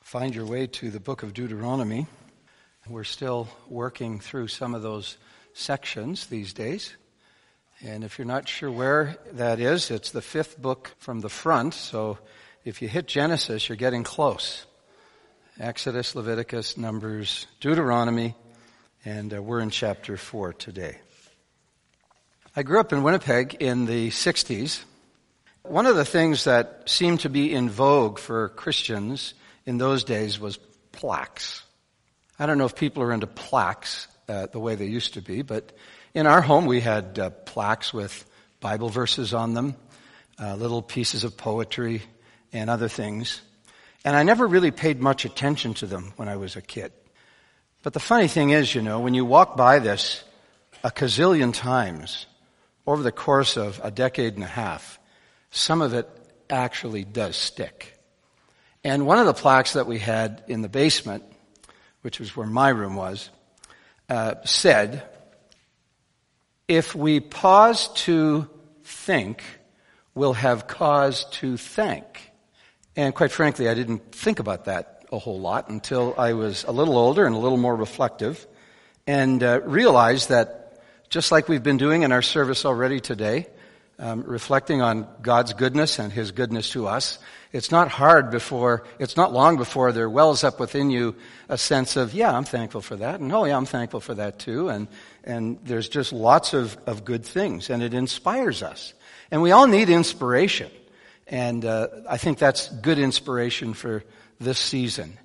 find your way to the book of Deuteronomy. We're still working through some of those sections these days. And if you're not sure where that is, it's the fifth book from the front. So if you hit Genesis, you're getting close. Exodus, Leviticus, Numbers, Deuteronomy, and we're in chapter 4 today. I grew up in Winnipeg in the 60s. One of the things that seemed to be in vogue for Christians in those days was plaques. I don't know if people are into plaques the way they used to be, but in our home we had plaques with Bible verses on them, little pieces of poetry and other things. And I never really paid much attention to them when I was a kid. But the funny thing is, when you walk by this a gazillion times over the course of a decade and a half, some of it actually does stick. And one of the plaques that we had in the basement, which was where my room was, said, "If we pause to think, we'll have cause to thank." And quite frankly, I didn't think about that a whole lot until I was a little older and a little more reflective and realized that just like we've been doing in our service already today, reflecting on God's goodness and His goodness to us, it's not long before there wells up within you a sense of, yeah, I'm thankful for that, and oh yeah, I'm thankful for that too, and there's just lots of good things, and it inspires us. And we all need inspiration, and I think that's good inspiration for this season.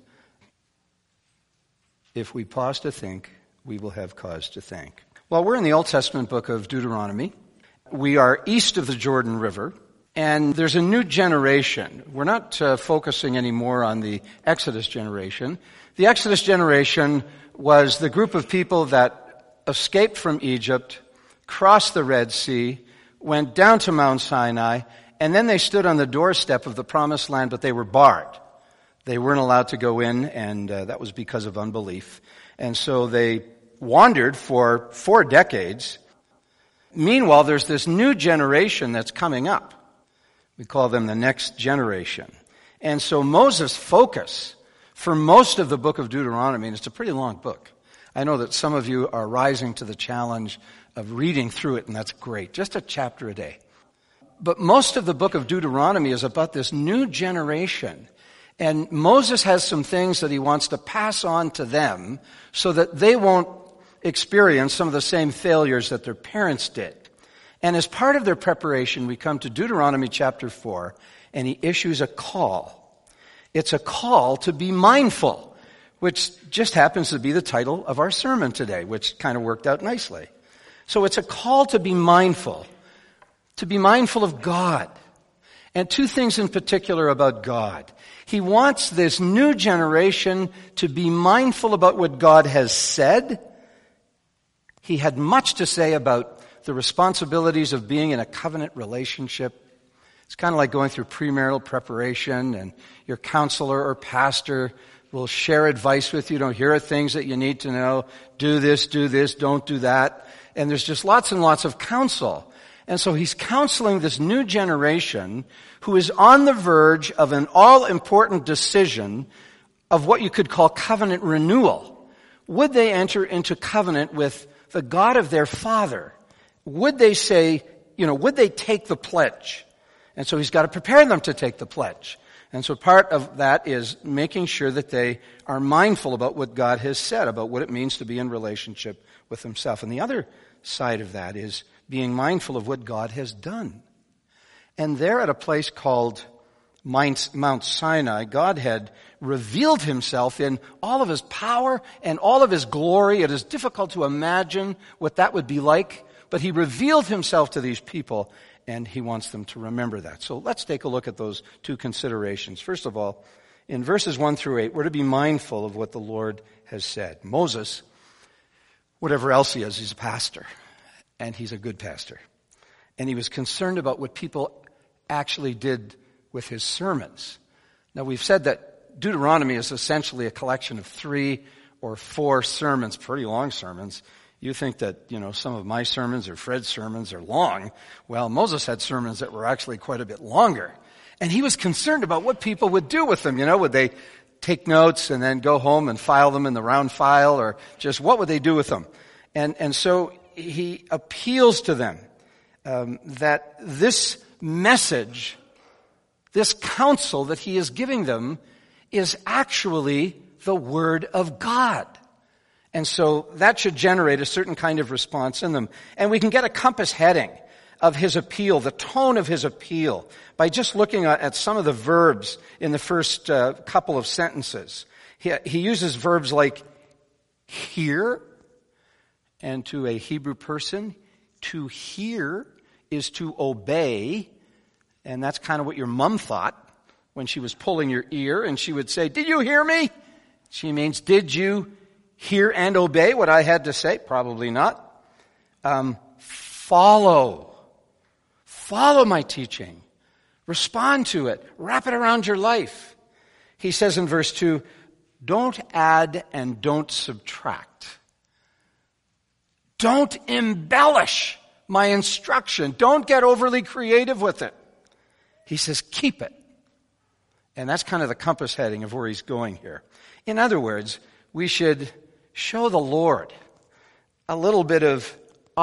If we pause to think, we will have cause to thank. Well, we're in the Old Testament book of Deuteronomy. We are east of the Jordan River, and there's a new generation. We're not focusing anymore on the Exodus generation. The Exodus generation was the group of people that escaped from Egypt, crossed the Red Sea, went down to Mount Sinai, and then they stood on the doorstep of the Promised Land, but they were barred. They weren't allowed to go in, and that was because of unbelief. And so they wandered for 4 decades. Meanwhile, there's this new generation that's coming up. We call them the next generation. And so Moses' focus for most of the book of Deuteronomy, and it's a pretty long book. I know that some of you are rising to the challenge of reading through it, and that's great. Just a chapter a day. But most of the book of Deuteronomy is about this new generation. And Moses has some things that he wants to pass on to them so that they won't experience some of the same failures that their parents did. And as part of their preparation, we come to Deuteronomy chapter 4, and he issues a call. It's a call to be mindful, which just happens to be the title of our sermon today, which kind of worked out nicely. So it's a call to be mindful of God. And 2 things in particular about God. He wants this new generation to be mindful about what God has said. He had much to say about the responsibilities of being in a covenant relationship. It's kind of like going through premarital preparation, and your counselor or pastor will share advice with you. Don't hear things that you need to know. Do this, don't do that. And there's just lots and lots of counsel. And so he's counseling this new generation who is on the verge of an all-important decision of what you could call covenant renewal. Would they enter into covenant with the God of their father? Would they say, would they take the pledge? And so he's got to prepare them to take the pledge. And so part of that is making sure that they are mindful about what God has said, about what it means to be in relationship with himself. And the other side of that is being mindful of what God has done. And there at a place called Mount Sinai, God had revealed himself in all of his power and all of his glory. It is difficult to imagine what that would be like, but he revealed himself to these people, and he wants them to remember that. So let's take a look at those 2 considerations. First of all, in verses 1 through 8, we're to be mindful of what the Lord has said. Moses, whatever else he is, he's a pastor, and he's a good pastor. And he was concerned about what people actually did with his sermons. Now, we've said that Deuteronomy is essentially a collection of 3 or 4 sermons, pretty long sermons. You think that, some of my sermons or Fred's sermons are long. Well, Moses had sermons that were actually quite a bit longer. And he was concerned about what people would do with them. Would they take notes and then go home and file them in the round file, or just what would they do with them? And so he appeals to them that this message, this counsel that he is giving them, is actually the Word of God. And so that should generate a certain kind of response in them. And we can get a compass heading of his appeal, the tone of his appeal, by just looking at some of the verbs in the first couple of sentences. He uses verbs like hear, and to a Hebrew person, to hear is to obey, and that's kind of what your mom thought when she was pulling your ear, and she would say, "Did you hear me?" She means, did you hear and obey what I had to say? Probably not. Follow my teaching. Respond to it. Wrap it around your life. He says in verse 2, don't add and don't subtract. Don't embellish my instruction. Don't get overly creative with it. He says, keep it. And that's kind of the compass heading of where he's going here. In other words, we should show the Lord a little bit of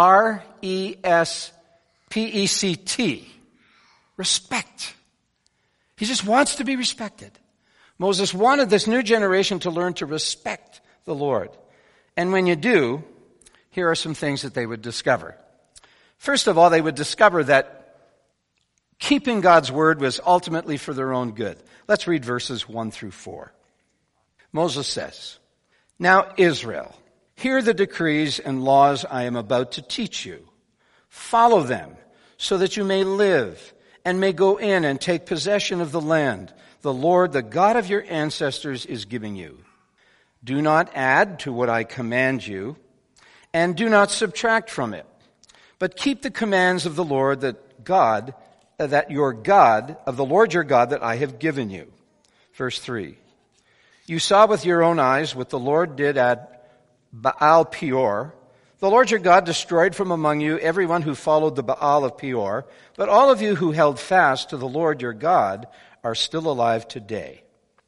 R-E-S-P-E-C-T. Respect. He just wants to be respected. Moses wanted this new generation to learn to respect the Lord. And when you do, here are some things that they would discover. First of all, they would discover that keeping God's word was ultimately for their own good. Let's read verses 1 through 4. Moses says, "Now Israel, hear the decrees and laws I am about to teach you. Follow them so that you may live and may go in and take possession of the land the Lord, the God of your ancestors, is giving you. Do not add to what I command you, and do not subtract from it, but keep the commands of the Lord of the Lord your God that I have given you." Verse 3. "You saw with your own eyes what the Lord did at Baal Peor. The Lord your God destroyed from among you everyone who followed the Baal of Peor, but all of you who held fast to the Lord your God are still alive today."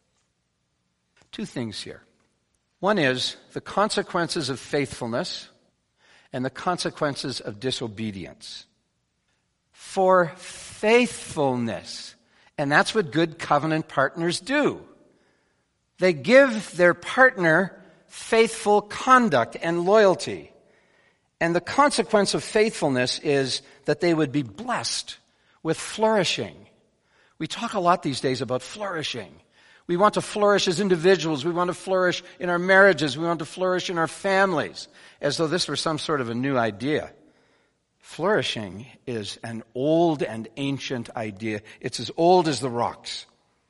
Two things here. One is the consequences of faithfulness and the consequences of disobedience. For faithfulness, and that's what good covenant partners do. They give their partner faithful conduct and loyalty. And the consequence of faithfulness is that they would be blessed with flourishing. We talk a lot these days about flourishing. We want to flourish as individuals. We want to flourish in our marriages. We want to flourish in our families, as though this were some sort of a new idea. Flourishing is an old and ancient idea. It's as old as the rocks.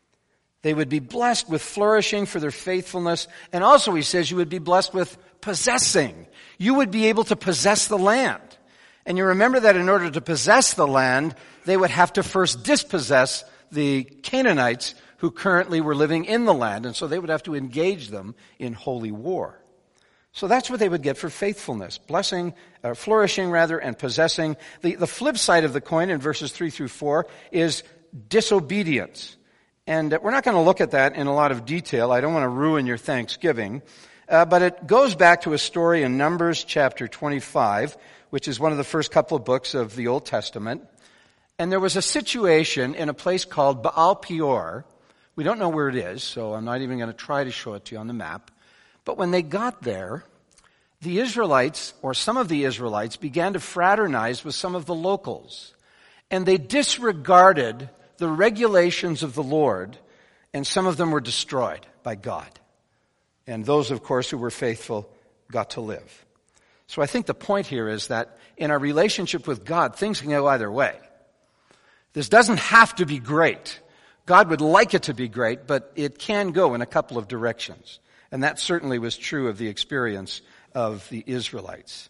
They would be blessed with flourishing for their faithfulness. And also, he says, you would be blessed with possessing. You would be able to possess the land. And you remember that in order to possess the land, they would have to first dispossess the Canaanites who currently were living in the land. And so they would have to engage them in holy war. So that's what they would get for faithfulness. Flourishing, and possessing. The flip side of the coin in verses 3 through 4 is disobedience. And we're not going to look at that in a lot of detail. I don't want to ruin your Thanksgiving. But it goes back to a story in Numbers chapter 25, which is one of the first couple of books of the Old Testament. And there was a situation in a place called Baal Peor. We don't know where it is, so I'm not even going to try to show it to you on the map. But when they got there, the Israelites, or some of the Israelites, began to fraternize with some of the locals. And they disregarded the regulations of the Lord, and some of them were destroyed by God. And those, of course, who were faithful got to live. So I think the point here is that in our relationship with God, things can go either way. This doesn't have to be great. God would like it to be great, but it can go in a couple of directions. And that certainly was true of the experience of the Israelites.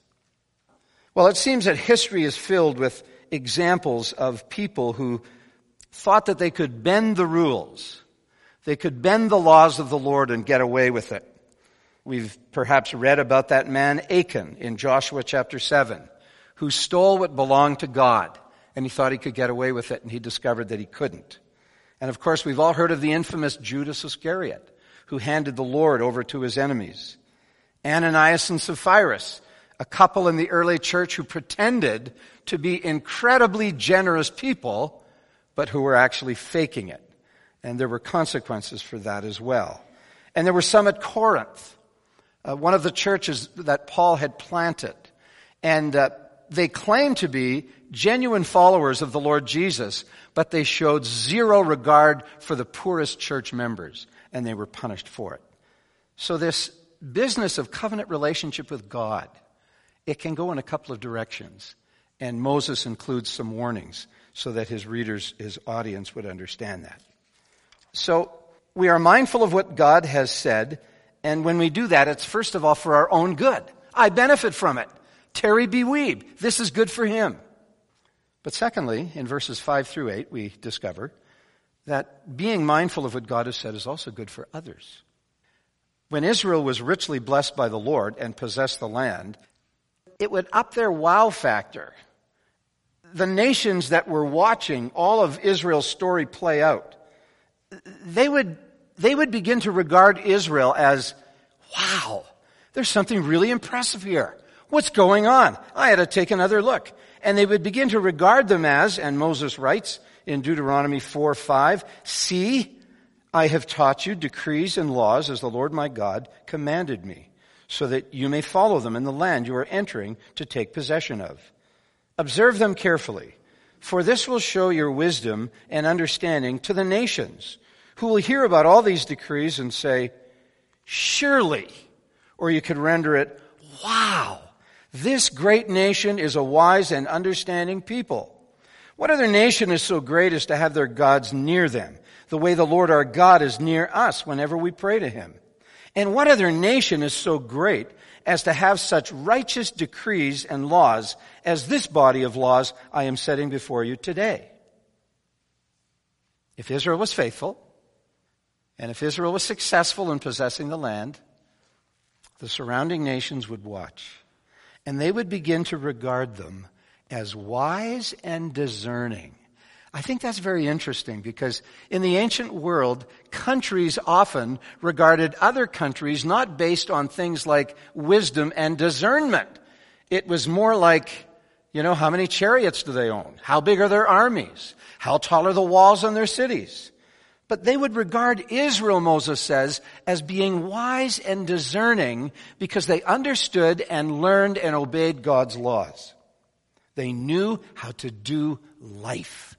Well, it seems that history is filled with examples of people who thought that they could bend the rules. They could bend the laws of the Lord and get away with it. We've perhaps read about that man Achan in Joshua chapter 7, who stole what belonged to God, and he thought he could get away with it, and he discovered that he couldn't. And of course, we've all heard of the infamous Judas Iscariot, who handed the Lord over to his enemies. Ananias and Sapphira, a couple in the early church who pretended to be incredibly generous people, but who were actually faking it. And there were consequences for that as well. And there were some at Corinth, one of the churches that Paul had planted. And they claimed to be genuine followers of the Lord Jesus, but they showed zero regard for the poorest church members, and they were punished for it. So this business of covenant relationship with God, it can go in a couple of directions. And Moses includes some warnings so that his readers, his audience would understand that. So we are mindful of what God has said, and when we do that, it's first of all for our own good. I benefit from it. Terry B. Weeb, this is good for him. But secondly, in verses 5 through 8, we discover that being mindful of what God has said is also good for others. When Israel was richly blessed by the Lord and possessed the land, it would up their wow factor. The nations that were watching all of Israel's story play out, they would begin to regard Israel as, wow, there's something really impressive here. What's going on? I had to take another look. And they would begin to regard them as, and Moses writes in Deuteronomy 4:5, see, I have taught you decrees and laws as the Lord my God commanded me, so that you may follow them in the land you are entering to take possession of. Observe them carefully, for this will show your wisdom and understanding to the nations, who will hear about all these decrees and say, surely, or you could render it, wow, this great nation is a wise and understanding people. What other nation is so great as to have their gods near them, the way the Lord our God is near us whenever we pray to him? And what other nation is so great as to have such righteous decrees and laws as this body of laws I am setting before you today? If Israel was faithful, and if Israel was successful in possessing the land, the surrounding nations would watch. And they would begin to regard them as wise and discerning. I think that's very interesting because in the ancient world, countries often regarded other countries not based on things like wisdom and discernment. It was more like, how many chariots do they own? How big are their armies? How tall are the walls on their cities? But they would regard Israel, Moses says, as being wise and discerning because they understood and learned and obeyed God's laws. They knew how to do life.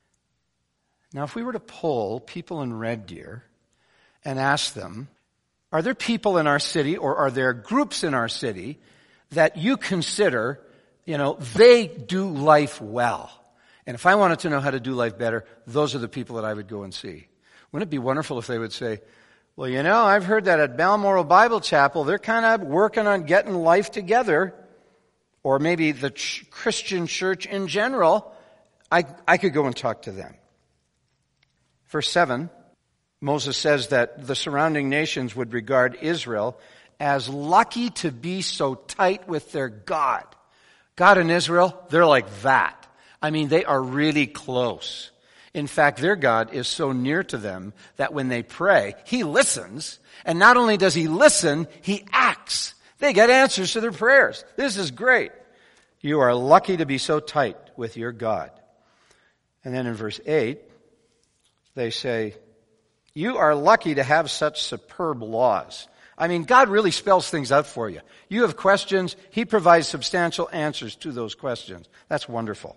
Now, if we were to poll people in Red Deer and ask them, are there people in our city or are there groups in our city that you consider, they do life well? And if I wanted to know how to do life better, those are the people that I would go and see. Wouldn't it be wonderful if they would say, well, I've heard that at Balmoral Bible Chapel, they're kind of working on getting life together. Or maybe the Christian church in general. I could go and talk to them. Verse 7, Moses says that the surrounding nations would regard Israel as lucky to be so tight with their God. God and Israel, they're like that. They are really close. In fact, their God is so near to them that when they pray, he listens. And not only does he listen, he acts. They get answers to their prayers. This is great. You are lucky to be so tight with your God. And then in verse 8, they say, you are lucky to have such superb laws. God really spells things out for you. You have questions, he provides substantial answers to those questions. That's wonderful.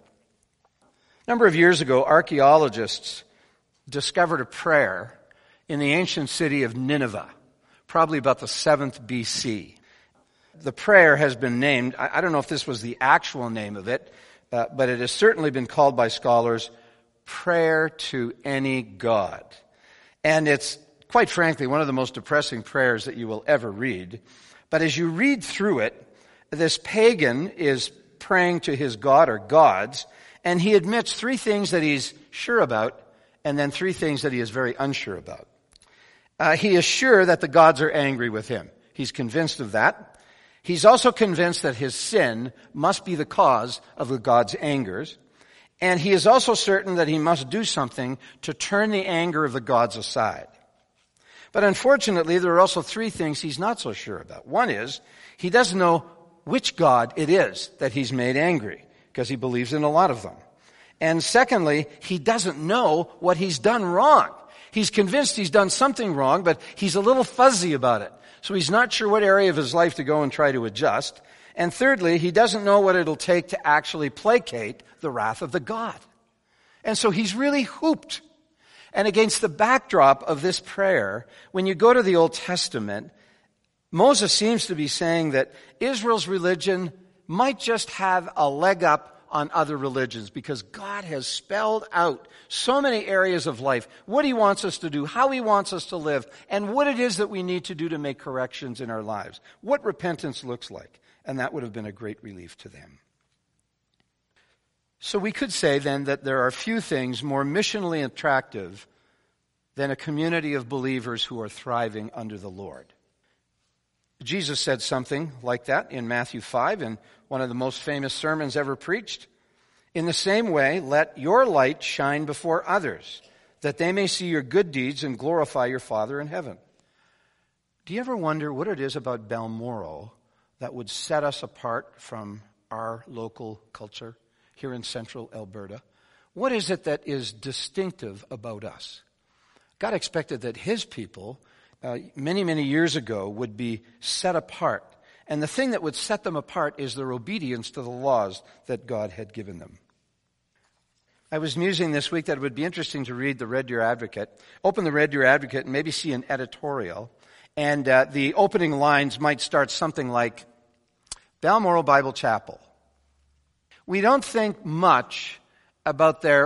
A number of years ago, archaeologists discovered a prayer in the ancient city of Nineveh, probably about the 7th BC. The prayer has been named, I don't know if this was the actual name of it, but it has certainly been called by scholars, Prayer to Any God. And it's, quite frankly, one of the most depressing prayers that you will ever read. But as you read through it, this pagan is praying to his god or gods, and he admits 3 things that he's sure about, and then 3 things that he is very unsure about. He is sure that the gods are angry with him. He's convinced of that. He's also convinced that his sin must be the cause of the gods' angers. And he is also certain that he must do something to turn the anger of the gods aside. But unfortunately, there are also three things he's not so sure about. One is, he doesn't know which God it is that he's made angry, because he believes in a lot of them. And secondly, he doesn't know what he's done wrong. He's convinced he's done something wrong, but he's a little fuzzy about it. So he's not sure what area of his life to go and try to adjust. And thirdly, he doesn't know what it'll take to actually placate the wrath of the God. And so he's really hooped. And against the backdrop of this prayer, when you go to the Old Testament, Moses seems to be saying that Israel's religion might just have a leg up on other religions, because God has spelled out so many areas of life, what he wants us to do, how he wants us to live, and what it is that we need to do to make corrections in our lives, what repentance looks like. And that would have been a great relief to them. So we could say then that there are few things more missionally attractive than a community of believers who are thriving under the Lord. Jesus said something like that in Matthew 5, in one of the most famous sermons ever preached. In the same way, let your light shine before others, that they may see your good deeds and glorify your Father in heaven. Do you ever wonder what it is about Balmoral that would set us apart from our local culture here in central Alberta? What is it that is distinctive about us? God expected that his people, many, many years ago, would be set apart. And the thing that would set them apart is their obedience to the laws that God had given them. I was musing this week that it would be interesting to read the Red Deer Advocate. Open the Red Deer Advocate and maybe see an editorial. And the opening lines might start something like, Balmoral Bible Chapel. We don't think much about their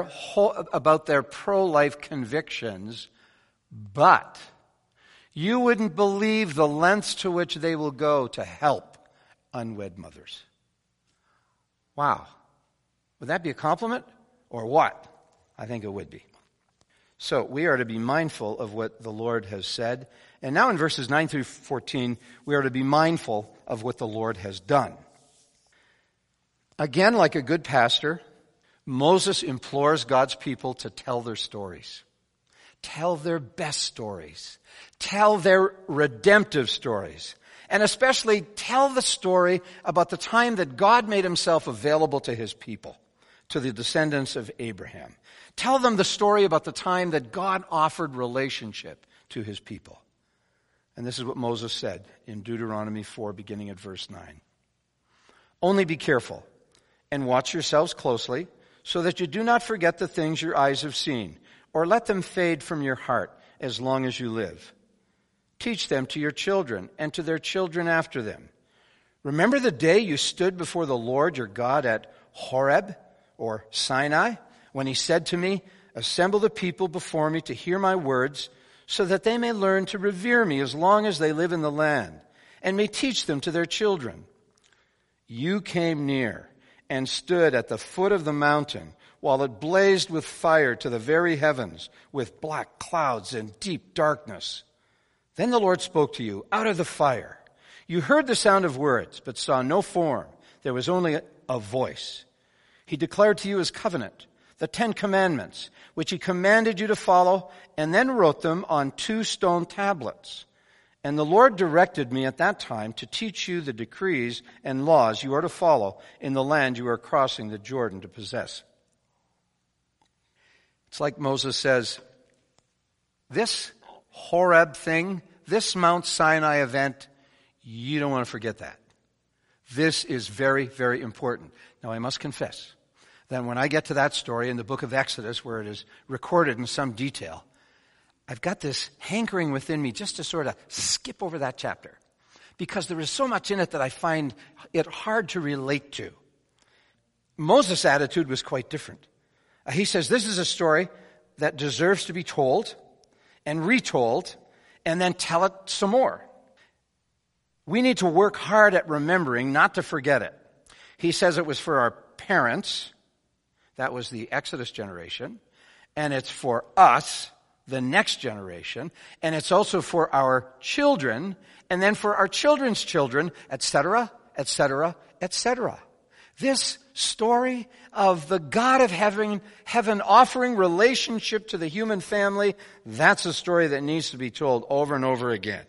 pro-life convictions, but you wouldn't believe the lengths to which they will go to help unwed mothers. Wow. Would that be a compliment or what? I think it would be. So we are to be mindful of what the Lord has said. And now in verses 9 through 14, we are to be mindful of what the Lord has done. Again, like a good pastor, Moses implores God's people to tell their stories. Tell their best stories. Tell their redemptive stories. And especially tell the story about the time that God made himself available to his people, to the descendants of Abraham. Tell them the story about the time that God offered relationship to his people. And this is what Moses said in Deuteronomy 4, beginning at verse 9. Only be careful and watch yourselves closely, so that you do not forget the things your eyes have seen, or let them fade from your heart as long as you live. Teach them to your children and to their children after them. Remember the day you stood before the Lord your God at Horeb, or Sinai, when he said to me, assemble the people before me to hear my words, so that they may learn to revere me as long as they live in the land, and may teach them to their children. You came near and stood at the foot of the mountain, while it blazed with fire to the very heavens, with black clouds and deep darkness. Then the Lord spoke to you out of the fire. You heard the sound of words, but saw no form. There was only a voice. He declared to you his covenant, the 10 Commandments, which he commanded you to follow, and then wrote them on 2 stone tablets. And the Lord directed me at that time to teach you the decrees and laws you are to follow in the land you are crossing the Jordan to possess. It's like Moses says, this Horeb thing, this Mount Sinai event, you don't want to forget that. This is very, very important. Now, I must confess that when I get to that story in the book of Exodus, where it is recorded in some detail, I've got this hankering within me just to sort of skip over that chapter, because there is so much in it that I find it hard to relate to. Moses' attitude was quite different. He says this is a story that deserves to be told and retold and then tell it some more. We need to work hard at remembering, not to forget it. He says it was for our parents, that was the Exodus generation, and it's for us, the next generation, and it's also for our children, and then for our children's children, etc., etc., etc. This story of the God of heaven offering relationship to the human family, that's a story that needs to be told over and over again.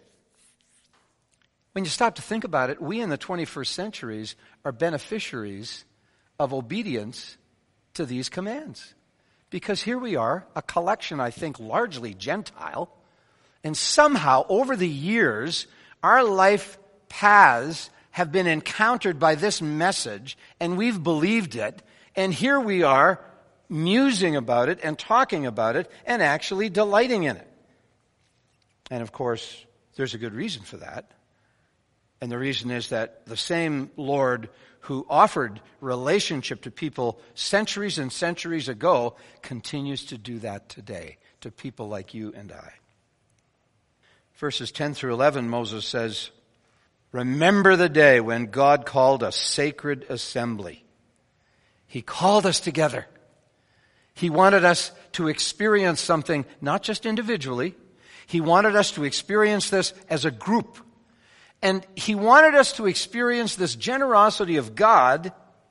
When you stop to think about it, we in the 21st centuries are beneficiaries of obedience to these commands. Because here we are, a collection, I think, largely Gentile, and somehow over the years, our life paths have been encountered by this message, and we've believed it, and here we are musing about it and talking about it and actually delighting in it. And of course, there's a good reason for that. And the reason is that the same Lord who offered relationship to people centuries and centuries ago continues to do that today to people like you and I. Verses 10 through 11, Moses says, "Remember the day when God called a sacred assembly. He called us together. He wanted us to experience something, not just individually. He wanted us to experience this as a group. And He wanted us to experience this generosity of God,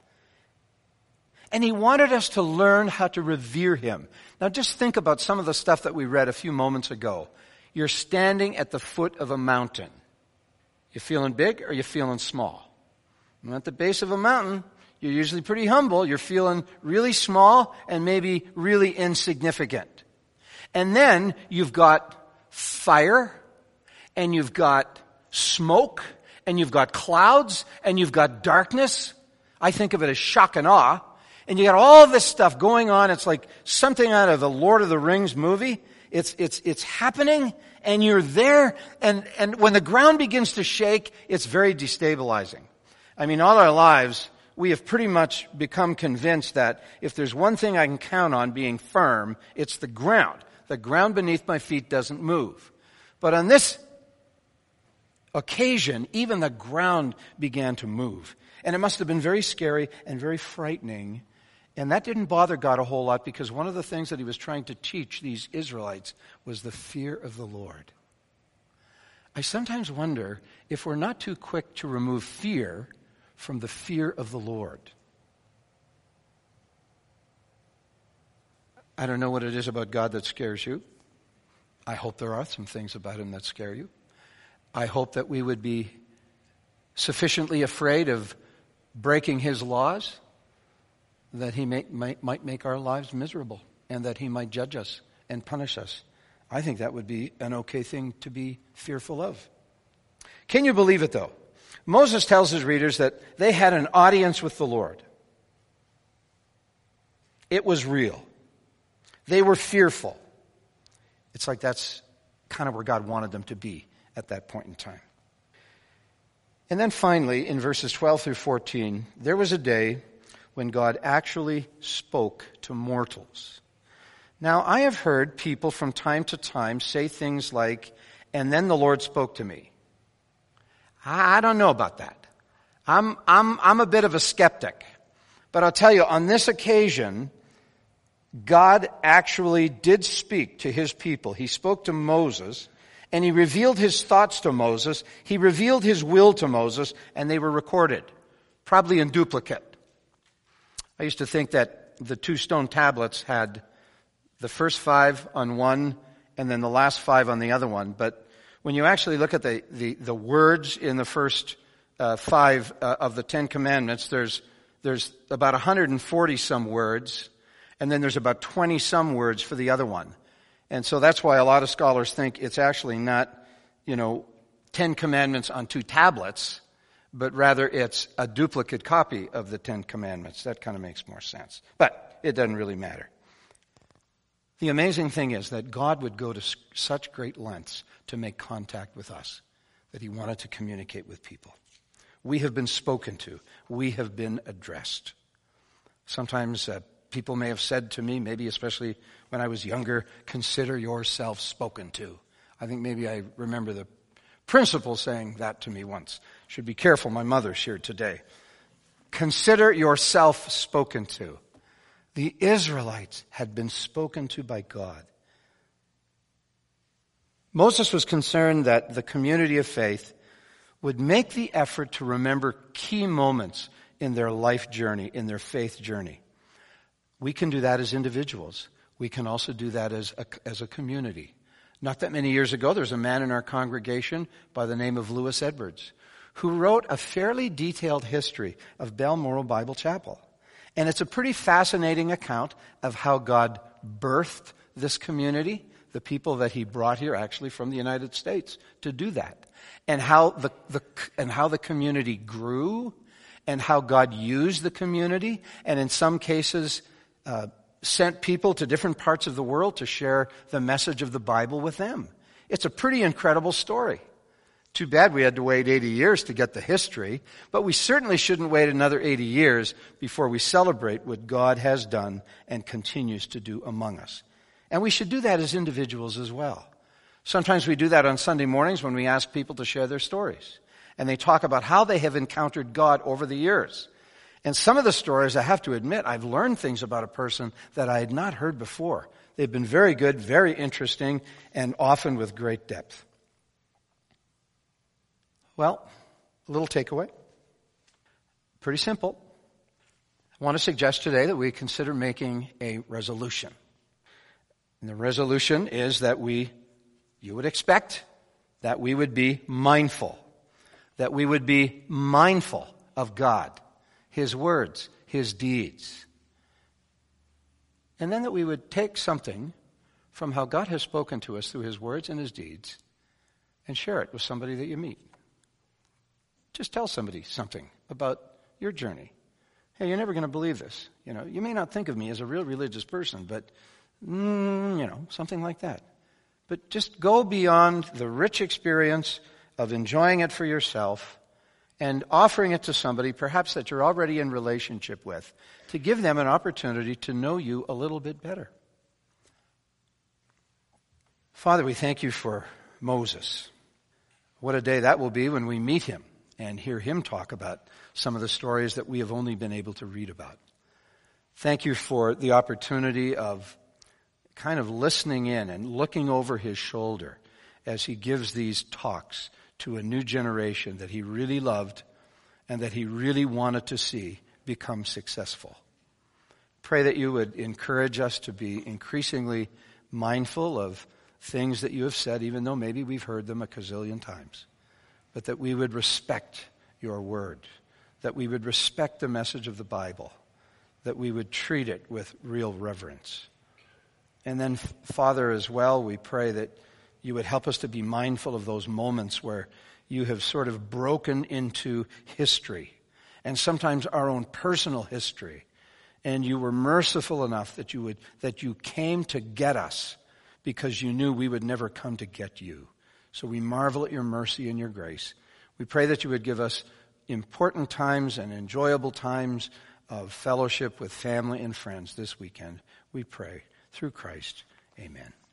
and He wanted us to learn how to revere Him." Now just think about some of the stuff that we read a few moments ago. You're standing at the foot of a mountain. You feeling big or you feeling small? When at the base of a mountain, you're usually pretty humble. You're feeling really small and maybe really insignificant. And then you've got fire, and you've got smoke, and you've got clouds, and you've got darkness. I think of it as shock and awe. And you got all this stuff going on. It's like something out of the Lord of the Rings movie. It's happening, and you're there, and when the ground begins to shake, it's very destabilizing. I mean, all our lives, we have pretty much become convinced that if there's one thing I can count on being firm, it's the ground. The ground beneath my feet doesn't move. But on this occasion, even the ground began to move. And it must have been very scary and very frightening. And that didn't bother God a whole lot, because one of the things that He was trying to teach these Israelites was the fear of the Lord. I sometimes wonder if we're not too quick to remove fear from the fear of the Lord. I don't know what it is about God that scares you. I hope there are some things about Him that scare you. I hope that we would be sufficiently afraid of breaking His laws that He might make our lives miserable, and that He might judge us and punish us. I think that would be an okay thing to be fearful of. Can you believe it, though? Moses tells his readers that they had an audience with the Lord. It was real. They were fearful. It's like that's kind of where God wanted them to be at that point in time. And then finally, in verses 12 through 14, there was a day when God actually spoke to mortals. Now, I have heard people from time to time say things like, "And then the Lord spoke to me." I don't know about that. I'm a bit of a skeptic. But I'll tell you, on this occasion, God actually did speak to His people. He spoke to Moses, and He revealed His thoughts to Moses. He revealed His will to Moses, and they were recorded, probably in duplicate. I used to think that the 2 stone tablets had the first 5 on one and then the last 5 on the other one. But when you actually look at the words in the first 5 of the 10 Commandments, there's about 140 some words, and then there's about 20 some words for the other one. And so that's why a lot of scholars think it's actually not, 10 Commandments on 2 tablets, but rather it's a duplicate copy of the 10 Commandments. That kind of makes more sense. But it doesn't really matter. The amazing thing is that God would go to such great lengths to make contact with us, that He wanted to communicate with people. We have been spoken to. We have been addressed. Sometimes people may have said to me, maybe especially when I was younger, "Consider yourself spoken to." I think maybe I remember the principal saying that to me once. Should be careful, my mother's here today. Consider yourself spoken to. The Israelites had been spoken to by God. Moses was concerned that the community of faith would make the effort to remember key moments in their life journey, in their faith journey. We can do that as individuals. We can also do that as a community. Not that many years ago, there's a man in our congregation by the name of Lewis Edwards who wrote a fairly detailed history of Balmoral Bible Chapel. And it's a pretty fascinating account of how God birthed this community, the people that he brought here actually from the United States to do that, and how the community grew, and how God used the community, and in some cases sent people to different parts of the world to share the message of the Bible with them. It's a pretty incredible story. Too bad we had to wait 80 years to get the history, but we certainly shouldn't wait another 80 years before we celebrate what God has done and continues to do among us. And we should do that as individuals as well. Sometimes we do that on Sunday mornings when we ask people to share their stories. And they talk about how they have encountered God over the years. And some of the stories, I have to admit, I've learned things about a person that I had not heard before. They've been very good, very interesting, and often with great depth. Well, a little takeaway. Pretty simple. I want to suggest today that we consider making a resolution. And the resolution is that you would expect that we would be mindful. That we would be mindful of God, His words, His deeds. And then that we would take something from how God has spoken to us through His words and His deeds and share it with somebody that you meet. Just tell somebody something about your journey. Hey, you're never going to believe this. You may not think of me as a real religious person, but, something like that. But just go beyond the rich experience of enjoying it for yourself and offering it to somebody, perhaps that you're already in relationship with, to give them an opportunity to know you a little bit better. Father, we thank you for Moses. What a day that will be when we meet him and hear him talk about some of the stories that we have only been able to read about. Thank you for the opportunity of kind of listening in and looking over his shoulder as he gives these talks to a new generation that he really loved and that he really wanted to see become successful. Pray that you would encourage us to be increasingly mindful of things that you have said, even though maybe we've heard them a gazillion times. But that we would respect your word, that we would respect the message of the Bible, that we would treat it with real reverence. And then, Father, as well, we pray that you would help us to be mindful of those moments where you have sort of broken into history, and sometimes our own personal history, and you were merciful enough that you came to get us because you knew we would never come to get you. So we marvel at your mercy and your grace. We pray that you would give us important times and enjoyable times of fellowship with family and friends this weekend. We pray through Christ. Amen.